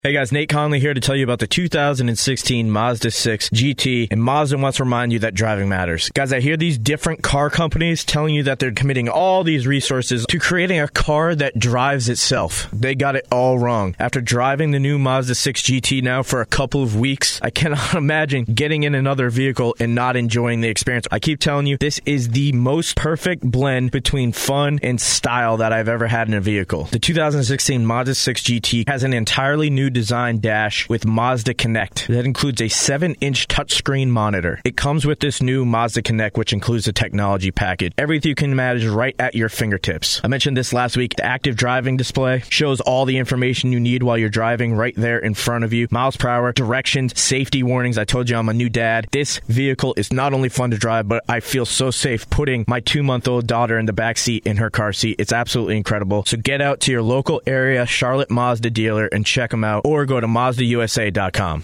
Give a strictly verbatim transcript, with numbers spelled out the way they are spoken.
Hey guys, Nate Conley here to tell you about the two thousand sixteen Mazda six G T, and Mazda wants to remind you that driving matters. Guys, I hear these different car companies telling you that they're committing all these resources to creating a car that drives itself. They got it all wrong. After driving the new Mazda six G T now for a couple of weeks, I cannot imagine getting in another vehicle and not enjoying the experience. I keep telling you, this is the most perfect blend between fun and style that I've ever had in a vehicle. The two thousand sixteen Mazda six G T has an entirely new design dash with Mazda Connect that includes a seven inch touchscreen monitor. It comes with this new Mazda Connect, which includes a technology package. Everything you can manage right at your fingertips. I mentioned this last week. The active driving display shows all the information you need while you're driving right there in front of you. Miles per hour, directions, safety warnings. I told you I'm a new dad. This vehicle is not only fun to drive, but I feel so safe putting my two-month-old daughter in the back seat in her car seat. It's absolutely incredible. So get out to your local area Charlotte Mazda dealer and check them out, or go to Mazda U S A dot com.